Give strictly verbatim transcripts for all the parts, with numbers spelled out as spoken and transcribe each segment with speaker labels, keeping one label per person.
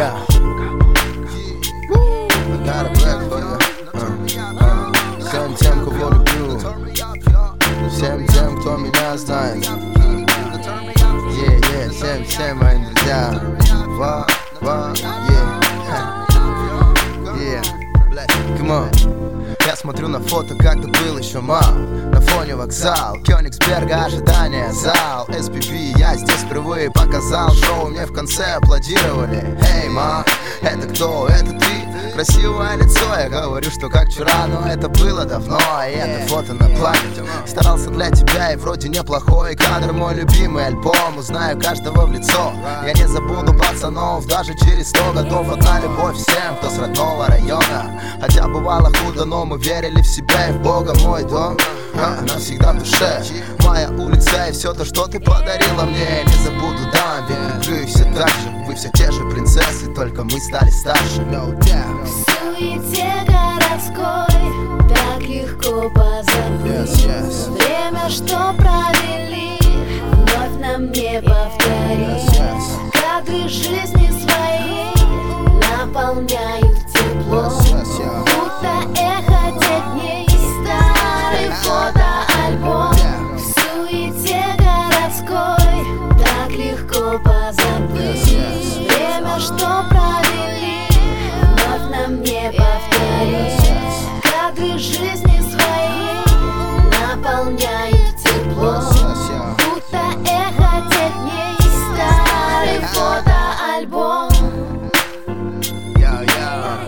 Speaker 1: Yeah. I got a black for you. uh, uh. Всем тем, кого люблю, всем тем, кто меня знает. Yeah, yeah, всем, всем моим друзьям. Ва, ва, yeah. Yeah. Come on. Я смотрю на фото, когда был еще мал. На фоне вокзал, Кёнигсберга, ожидание, зал эс пи би, я здесь впервые показал. Шоу мне в конце аплодировали. Эй, ма, это кто? Это ты? Красивое лицо, я говорю, что как вчера, но это было давно. И это фото на память. Старался для тебя, и вроде неплохой кадр. Мой любимый альбом, узнаю каждого в лицо. Я не забуду пацанов, даже через сто годов. Одна любовь всем, кто с родного района. Хотя бывало худо, но мы верили в себя и в Бога. Мой дом, а, навсегда в душе. Моя улица и все то, что ты подарила мне. Я не забуду, да, ведь люблю их все так же. Вы все те же принцессы, только мы стали старше. No doubt.
Speaker 2: В суете городской так легко позабыть.
Speaker 1: Yes, yes.
Speaker 2: Время, что провели, вновь нам не повторить.
Speaker 1: Yes, yes.
Speaker 2: Кадры жизни своей наполняют тепло.
Speaker 1: Yes, yes, yeah.
Speaker 2: Будто эхо тех дней, старый фотоальбом.
Speaker 1: Yeah.
Speaker 2: В суете городской так легко позабыть.
Speaker 1: Yes, yes.
Speaker 2: Время, что провели, вновь нам не повторить. Кадры жизни своей наполняют тепло. Будто эхо тех дней, старый фотоальбом.
Speaker 1: Yeah, yeah,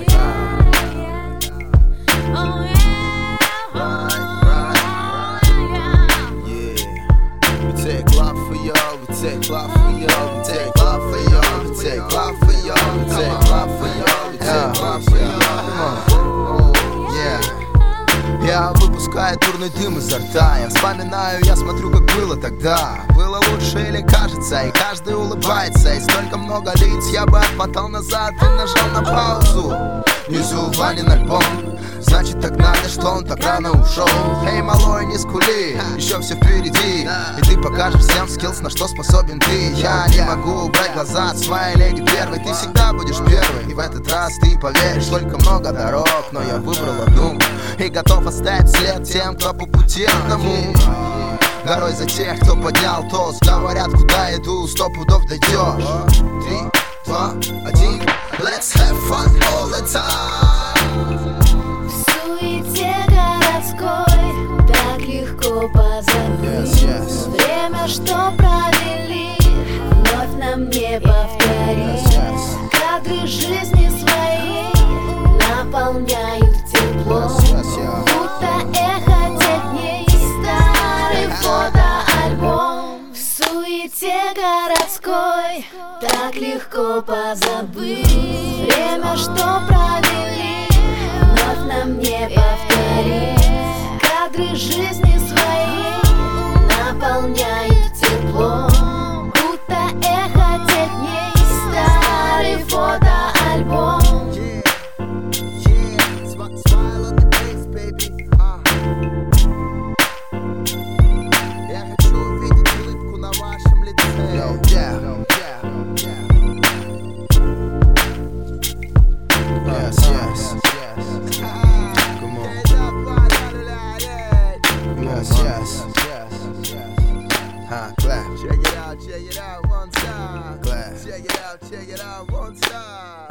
Speaker 1: take love for y'all, we take love for y'all, we take love for y'all, we take love for y'all, we take love for y'all, we take love for y'all. Yeah. Я выпускаю дурный дым изо рта. Я вспоминаю, я смотрю, как было тогда. Было лучше или кажется, и каждый улыбается. И столько много лиц я бы отмотал назад и нажал на паузу. Внизу Ванин альбом, значит так надо, что он так рано ушел. Эй, малой, не скули, еще все впереди. И ты покажешь всем скиллс, на что способен ты. Я не могу убрать глаза от своей леди первой. Ты всегда будешь первой, и в этот раз ты поверишь. Сколько много дорог, но я выбрал одну. И готов оставить след тем, кто по пути одному. Горой за тех, кто поднял тост. Говорят, куда иду, сто пудов дойдешь. Три, два, один. Let's have fun all the time.
Speaker 2: В суете городской так легко позабыть.
Speaker 1: Yes, yes.
Speaker 2: Время, что провели, вновь нам не повторить.
Speaker 1: Yes, yes.
Speaker 2: Кадры жизни своей наполняют тепло.
Speaker 1: Yes, yes, yeah.
Speaker 2: Будто эхо тех дней, старый фотоальбом. В суете городской так легко позабыть. Время, что провели, вновь нам не повторить. Кадры жизни своей наполняют тепло. Будто эхо тех дней, старый фотоальбом.
Speaker 1: No doubt. No doubt. Yes, yes. Come on. Yes, yes. Huh, clap.
Speaker 3: Check it out, check it out one time.
Speaker 1: Clap.
Speaker 3: Check it out, check it out one time.